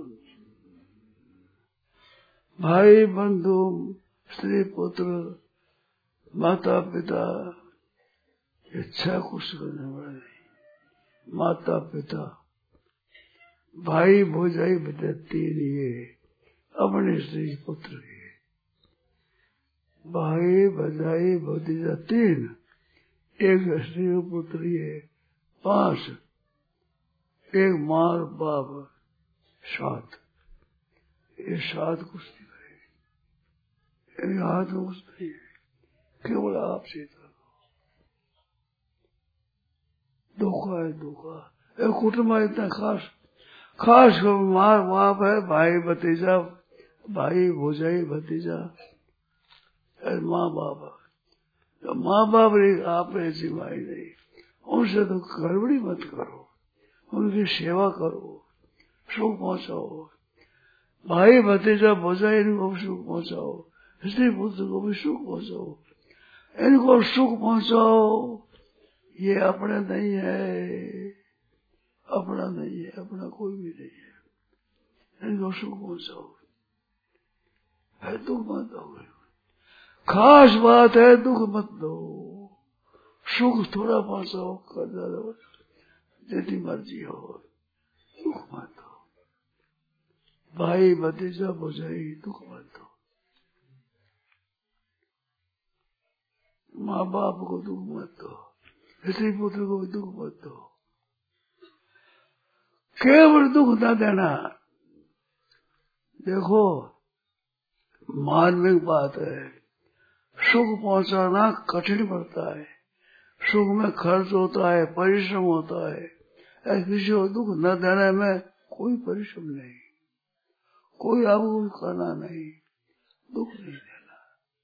भाई बंधु, स्त्री पुत्र, माता पिता, इच्छा कुछ करने वाले नहीं। माता पिता, भाई भौजाई बता तीन, ये अपने स्त्री पुत्र के, भाई भौजाई भतीजा तीन, एक स्त्री पुत्र ये पांच, एक माँ बाप सात, ये सात कुछ नहीं है, इनके हाथ में कुछ नहीं है, केवल आप सीता धोखा है, धोखा। एक कुटुंब इतना खास खास माँ बाप है, भाई भतीजा, भाई भौजाई भतीजा, माँ बाप। तो माँ बाप आप ऐसी माई नहीं, उनसे तो गड़बड़ी मत करो, उनकी सेवा करो, सुख पहुंचाओ। भाई भतीजा भौजाई इनको भी सुख पहुंचाओ, स्त्री पुत्र को भी सुख पहुंचाओ, इनको सुख पहुंचाओ। ये अपने नहीं है, अपना नहीं है, अपना कोई भी नहीं है, इनको सुख पहुंचाओ। है दुख मत दो, खास बात है, दुख मत दो, सुख थोड़ा पहुंचाओ, कर दो जितनी मर्जी हो, दुख मत दो। भाई भतीजा भौजाई दुख मत दो, माँ बाप को दुख मत दो, स्त्री पुत्र को भी दुख मत दो। केवल दुख न देना। देखो मार्मिक बात है, सुख पहुंचाना कठिन पड़ता है, सुख में खर्च होता है, परिश्रम होता है। किसी को दुख न देने में कोई परिश्रम नहीं, कोई आपको करना नहीं, दुख नहीं देना।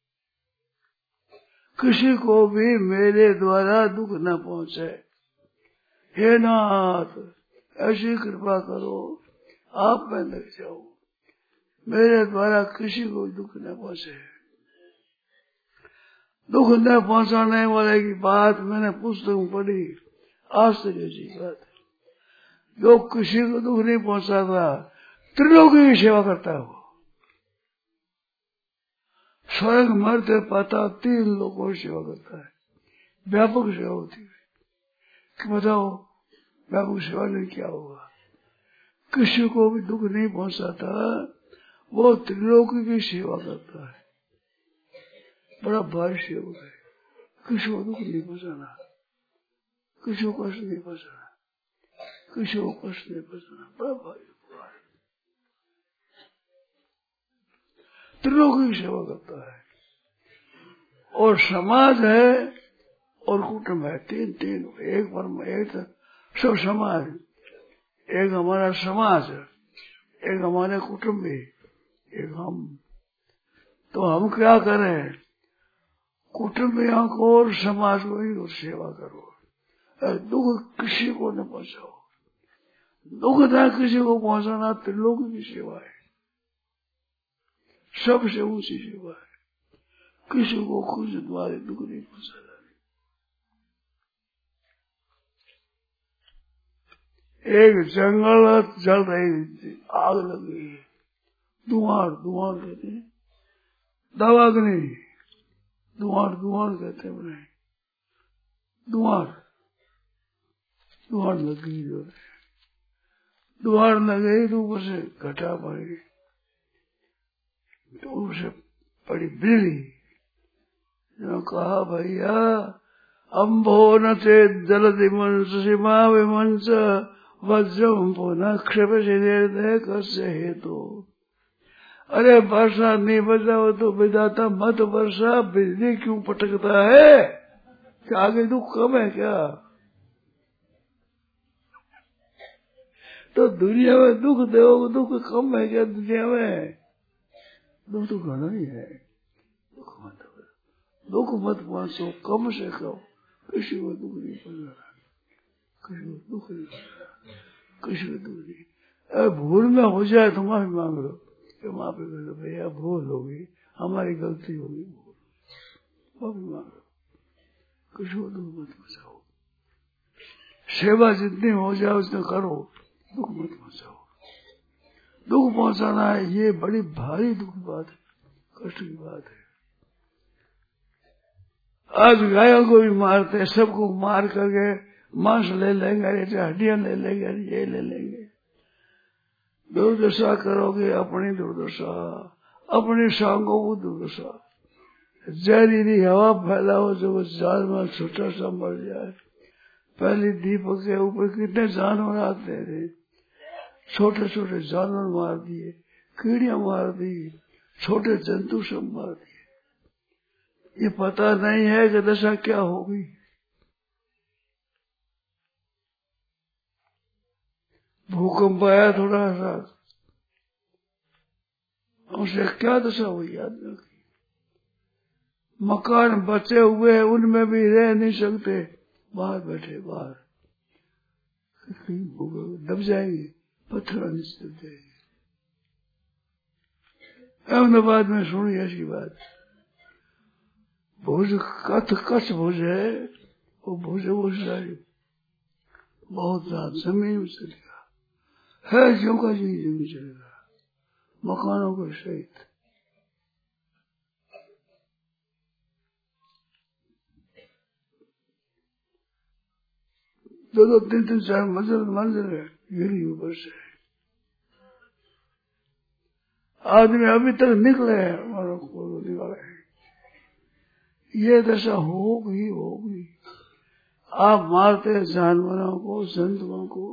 किसी को भी मेरे द्वारा दुख न पहुंचे। हे नाथ, ऐसी कृपा करो, आप में लग जाओ, मेरे द्वारा किसी को दुख न पहुंचे। दुख न पहुंचाने वाले की बात मैंने पुस्तक में पढ़ी, आश्चर्य की बात है। जो किसी को दुख नहीं पहुंचाता, त्रिलोकी की सेवा करता है वो। स्वर्ग मर्त्य पाताल तीन लोगों की सेवा करता है। व्यापक सेवा होती है कि बताओ व्यापक सेवा नहीं क्या होगा। किसी को भी दुख नहीं पहुंचाता, वो त्रिलोकी की सेवा करता है। बड़ा भारी सेवक है। किसी को दुख नहीं पहुंचाना, किसी को कष्ट नहीं पहुंचाना, किसी को कष्ट नहीं पहुंचाना, बड़ा भारी है। त्रिलोकी की सेवा करता है। और समाज है और कुटुंब है, तीन तीन एक पर एक सब समाज। एक हमारा समाज, एक हमारे कुटुंबी, एक हम। तो हम क्या करें? कुटुंबियों को और समाज को ही सेवा करो। दुख किसी को न पहुंचाओ। दुख न किसी को पहुंचाना त्रिलोकी की सेवा है, सबसे ऊंची सेवा है। किसी को खुद द्वारे दुख नहीं पहुंचाना। एक जंगल जल रही थी, आग लग गई, धुआं धुआं कहते हैं, दावाग्नि, धुआं धुआं कहते हैं उन्हें, धुआं धुआं लग गई। जो धुआं लग गई तो ऊपर से घटा पड़ी, तो उसे पड़ी बिजली। जो कहा भैया अम्भो न चेत जलति मंस सीमा विमंस वज्रम पुनः क्षिप से कस्य हेतु। अरे वर्षा नहीं बजाओ तो विधाता मत वर्षा, बिजली क्यों पटकता है? क्या आगे दुख कम है क्या? तो दुनिया में दुख दो, दुख कम है क्या दुनिया में? दुख तो घना ही है। दुख मत दुख मत पहुंचो, कम से कम। किसी को दुख नहीं पहुंचाना, किसी को दुख नहीं पहुंचाना, किसी को दुख नहीं। अरे भूल में हो जाए तो माफी मांग लो, माफी कर लो भैया, भूल होगी, हमारी गलती होगी, भूल, माफी मांग लो। किसी को दुख मत पहुंचाओ। सेवा जितनी हो जाए उसने करो, दुख मत पहुंचाओ। दुख पहुंचाना है ये बड़ी भारी दुख की बात है, कष्ट की बात है। आज गायों को भी मारते हैं, सबको मार करके मांस ले लेंगे, हड्डियां ले लेंगे, ये ले लेंगे। दुर्दशा करोगे अपनी दुर्दशा, अपनी सांगों को दुर्दशा। जहरीली हवा फैलाओ जो वो जानवर छोटा सा मर जाए। पहले दीपक के ऊपर कितने जानवर आते थे, छोटे छोटे जानवर मार दिए, कीड़ियां मार दी, छोटे जंतु सब मार दिए। ये पता नहीं है कि दशा क्या होगी। भूकंप आया थोड़ा सा, उसे क्या दशा हुई आदमी की। मकान बचे हुए हैं, उनमें भी रह नहीं सकते, बाहर बैठे बाहर दब जाएंगे, पत्थर नीचे दब जाएंगे। अहमदाबाद में सुनी ऐसी बात। भुज कथ कच्छ भुज है, वो भुज उस बहुत रात जमीन में चलेगा है, ज्यों का जी जमीन चलेगा, मकानों को सहित। दो दो तीन तीन चार मंजिल मंजिल गिरी ऊपर से। आदमी अभी तक निकले हैं, हमारा को निकाले हैं। ये दशा होगी होगी। आप मारते जानवरों को, जंतुओं को।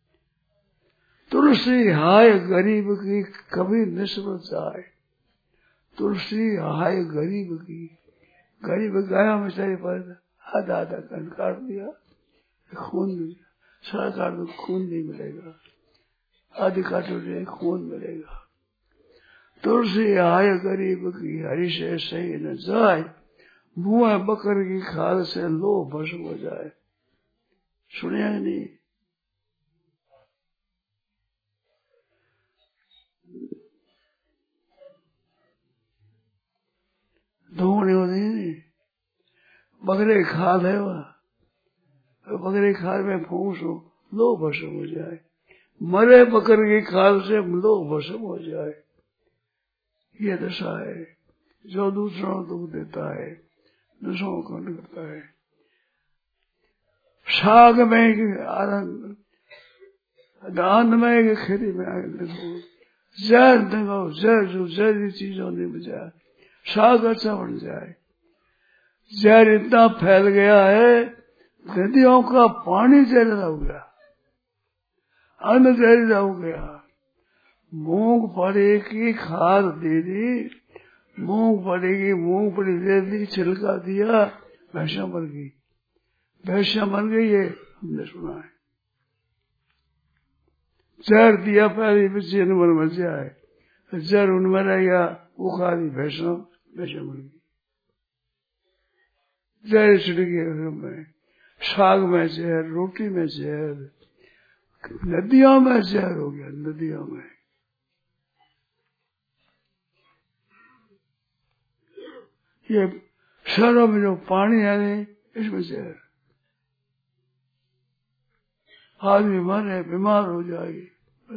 तुलसी हाय गरीब की कभी निस्बत जाए, तुलसी हाय गरीब की। गरीब गाया बेचारी पर आधा आधा कन काट दिया, खून सारा काट दो, खून नहीं मिलेगा। आधी काटोगे खून मिलेगा। तुलसी हाय गरीब की हरि से सही न जाए, मुआ बकर की खाल से लो भस्म हो जाए। सुनिया नहीं? धोनी होती नहीं, बकरे की खाल है वह, बकरे की खाल में फूस हो, लो भस्म हो जाए। मरे बकर की खाल से लोग भस्म हो जाए, ये दशा है। जो दूसरों को दुख देता है, दूसरों को कष्ट करता है। साग में आनंद, दान में खेती में आनंद, जहर देखो, जहर जो जहरी चीजों ने बजाय साग अच्छा बन जाए। जहर इतना फैल गया है, नदियों का पानी जहरीला हो गया, अन्न जहरीला हो गया। मूंगफली की खाद दे दी, मूंगफली की मूंगफली दे दी, छिलका दिया, भैंसा मर गई, भैंसा मर गई है, हमने सुना है। जहर दिया पहले बच्चे मर मर जाए, जहर उनमें रह गया, वो खा दी भैंसा, भैंसा मर गई। जहर छिड़के में, साग में जहर, रोटी में जहर, नदियों में जहर हो गया, नदियों में। ये शहरों में जो पानी है इसमें जहर, आदमी मरे, बीमार हो जाएगी,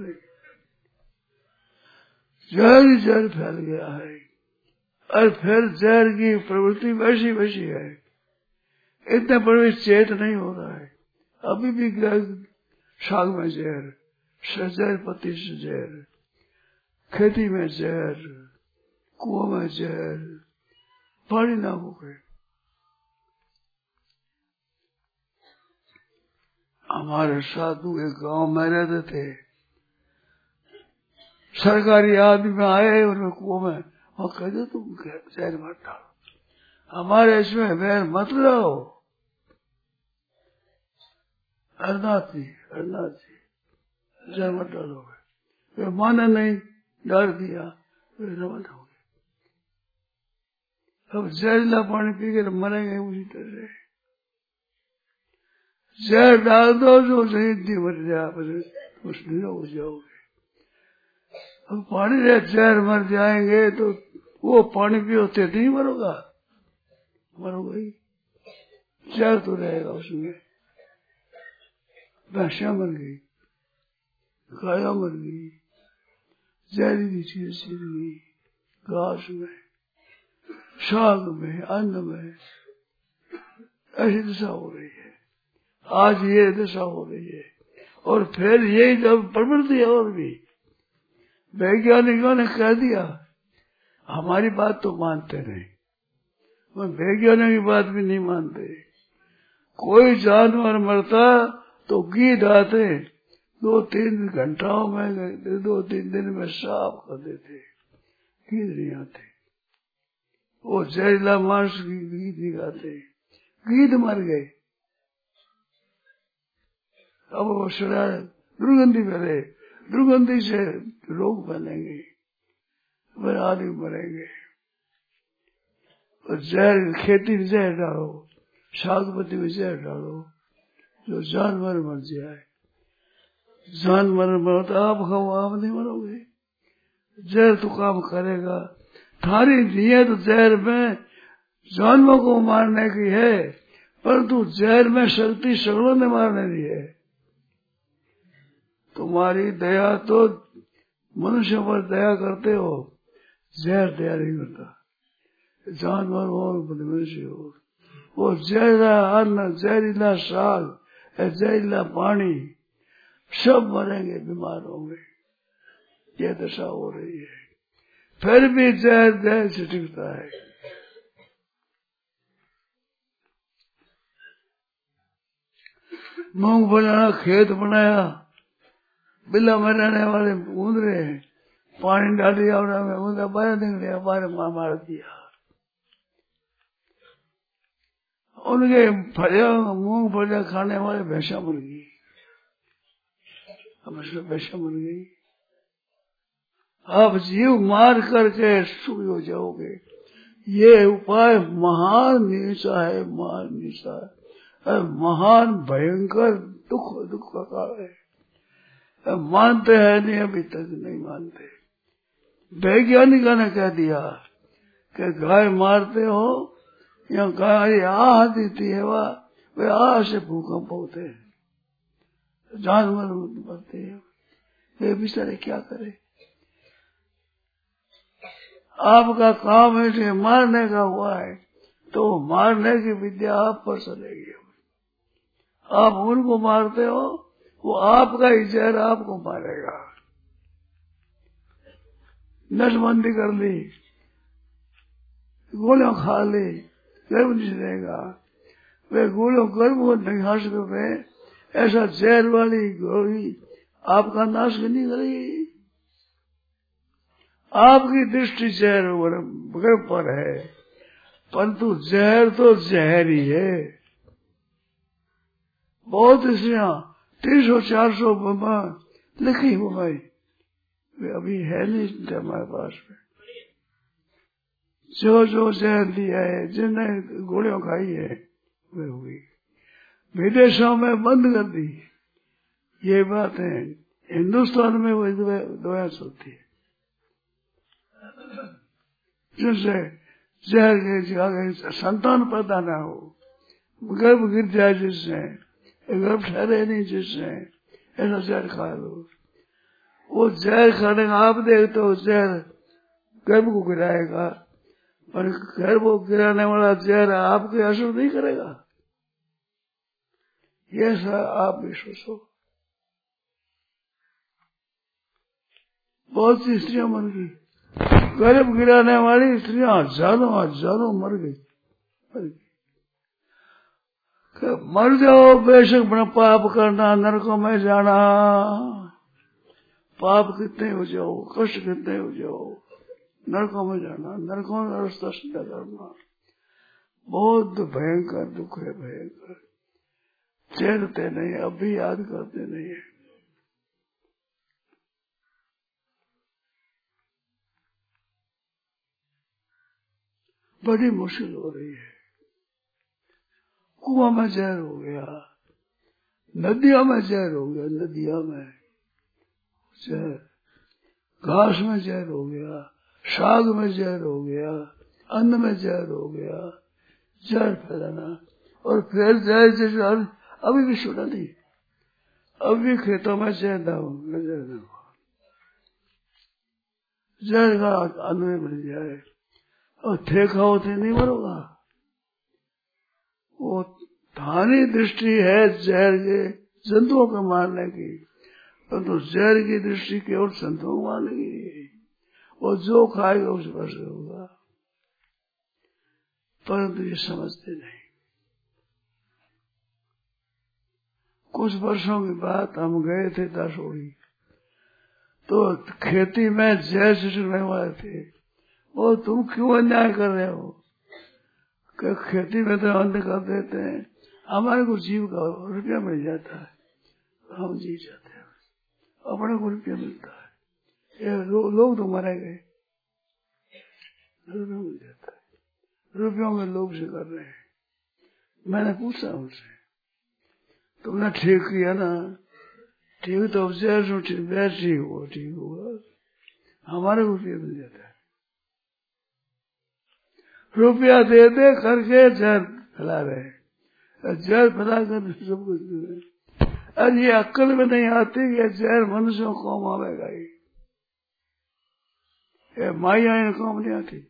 जहर ही जहर फैल गया है। और फिर जहर की प्रवृत्ति वैसी वैसी है, इतने बड़े चेत नहीं हो रहा है। अभी भी साग में जहर, जहर पत्ती से जहर, खेती में जहर, कुओं में जहर, पानी ना हो गए। हमारे साधु एक गांव में रहते थे, सरकारी आदमी आए उन्हें कुओं में, वो कहते तुम जहर मत डालो, हमारे इसमें वैर मत लो। अरनाथ जी, अरनाथ जी जहर मत डालोगे, वे माने नहीं, डाल दिया, वे रवाना हो गए। अब जहरीला पानी पी कर मरेंगे उसी तरह। जहर डाल दो जो नहीं मर जाए, उसमें हो जाओगे। अब पानी से जहर मर जाएंगे तो वो पानी पियोते नहीं मरोगा, मरोगा ही, जहर तो रहेगा उसमें। भैंसा मर गई, गाया मर गई, जहरीली चीज सीर गई, घास में, साग में, अन्न में, ऐसी दशा हो रही है। आज ये दशा हो रही है। और फिर यही जब प्रवृत्ति है, और भी वैज्ञानिकों ने कह दिया, हमारी बात तो मानते नहीं, वैज्ञानिक की बात भी नहीं मानते। कोई जानवर मरता तो गीध आते, दो तीन घंटाओं में, दो तीन दिन में साफ कर देते, गीध नहीं आते। वो जहरीला मांस गीध नहीं खाते, गीध मर गए। अब वो सड़ा दुर्गंधी फैले, दुर्गंधी से रोग फैलेंगे, फिर आदमी मरेंगे। और जहर, खेती में जहर डालो, सागपति में जहर डालो, जो जानवर मर जाए। जानवर मरो तो आप खाओ, आप नहीं मरोगे। जहर तो काम करेगा, थारी नीयत जहर में जानवरों को मारने की है, परंतु जहर में शक्ति सगलों ने मारने दी है। तुम्हारी दया तो मनुष्य पर दया करते हो, जहर दया नहीं करता। जानवर हो, मनुष्य हो, वो जहरीला अन्न, जहरीला साग, जहरीला पानी, सब मरेंगे, बीमार होंगे। यह दशा हो रही है। फिर भी जहर जहर से टिकता है। मूंग बनाना, खेत बनाया, बिल्ला में रहने वाले ऊंदरे हैं, पानी डाल दिया, ऊंदरा बाहर निकले, बाहर मार मार दिया। उनके फलिया, मूंग फलिया खाने वाले भैंसा मर गई, अब भैंसा मर गई। आप जीव मार करके सुख हो जाओगे। ये उपाय महान निशा है, महान निशा है, महान भयंकर दुख दुख का काल है। मानते हैं नहीं, अभी तक नहीं मानते। वैज्ञानिकों ने कह दिया कि गाय मारते हो या गाय आह देती है, वह वे आह से भूकंप होते हैं, जानवर मरते हैं। वे बेचारे क्या करे। आपका काम है कि मारने का हुआ है तो मारने की विद्या आप पर चलेगी। आप उनको मारते हो, वो आपका ही जहर आपको मारेगा। नसबंदी कर ली, गोलियां खा ली, गर्भ नहीं रहेगा। वे गोलियों गर्भ को नहीं खा सकते, ऐसा जहर वाली गोली आपका नाश नहीं करेगी। आपकी दृष्टि जहर गर्भ पर है, परंतु जहर तो जहर ही है। बहुत स्त्रियां तीन सौ चार सौ लिखी हो गई, वे अभी है नहीं हमारे पास में। जो जो जहर लिया है, जिन्हें गोलियां खाई है, वे हुई। विदेशों में बंद कर दी ये बात है, हिंदुस्तान में वो दवाया चलती है, जिससे जहर के जगह संतान पैदा ना हो, गर्भ गिर जाए जिससे, गर्भ ठहरे नहीं जिससे, ऐसा जहर खा लो। वो जहर खाने का आप देखते हो, जहर गर्भ को गिराएगा, पर गर्भ को गिराने वाला जहर आपके असर नहीं करेगा। ये सब आप भी सोचो। बहुत सी स्त्रियां मर गई, गर्भ गिराने वाली स्त्रियां हजारों हजारों मर गई मर गई मर जाओ, बेशक बड़ा पाप करना, नरकों में जाना, पाप कितने हो जाओ, कष्ट कितने हो जाओ, नरकों में जाना, नरकों में रास्ता सीधा करना, बहुत भयंकर दुख है, भयंकर। चेतते नहीं, अब भी याद करते नहीं है। बड़ी मुश्किल हो रही है। कुआं में जहर हो गया, नदियों में जहर हो गया, नदियों में जहर, घास में जहर हो गया, साग में जहर हो गया, अन्न में जहर हो गया, जहर फैलाना। और फिर जहर जैसे अभी भी सुना नहीं, अभी खेतों में जहर ना हो, नजर ना हो, जहर का अन्न बन जाए और ठेका होते नहीं मरोगा। वो थानी दृष्टि है जहर के जंतुओं को मारने की, परंतु तो जहर की दृष्टि केवल जंतुओं को मारने की। वो जो खाएगा उस पर से होगा, परंतु ये समझते नहीं। कुछ वर्षों की बात, हम गए थे दासोड़ी, तो खेती में जहर छिड़कने वाले थे। वो तुम क्यों अन्याय कर रहे हो? कि खेती में तो अन्न कर देते हैं, हमारे को जीव का रुपया मिल जाता है, हम जी जाते हैं, अपने को रुपया मिलता है। ये लो, लोग तो मारे गए, रुपया मिल जाता है, रुपयों में लोग से कर रहे हैं। मैंने पूछा उनसे, तुमने ठीक किया ना? ठीक तो जैसे ठीक वैसे ही हुआ, ठीक हुआ, हमारे को रुपया मिल जाता है। रुपया दे दे करके जहर फैला रहे, जहर फैला कर सब कुछ। अरे ये अक्ल में नहीं आती कि जहर मनुष्यों को मारेगा ही, ये माया इन काम नहीं आती।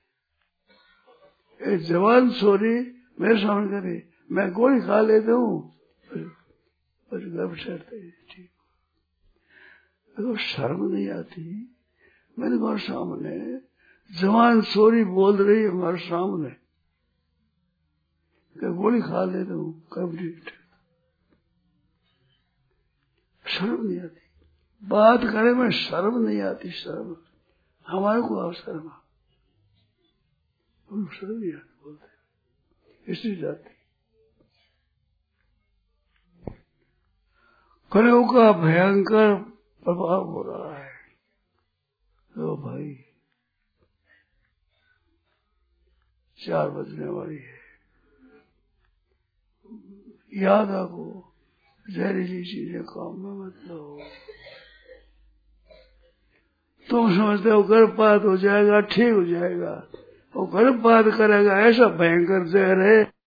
ये जवान छोरी मेरे सामने करी, मैं गोली खा लेता हूँ, पर गर्भ ठहरते ठीक, तो शर्म नहीं आती। मेरे घर सामने जवान छोरी बोल रही है हमारे सामने, गोली खा लेता हूँ, कब ठीक, शर्म नहीं आती। बात करे में शर्म नहीं आती, शर्म हमारे को आप शर्म शर्म नहीं आती, बोलते इसलिए जाती। कलयुग का भयंकर प्रभाव हो रहा है। तो भाई चार बजने वाली है, याद रखो जहरीली चीजें काम में मत लो। तुम समझते हो गर्भपात हो जाएगा, ठीक हो जाएगा, वो गर्भपात करेगा, ऐसा भयंकर जहर है।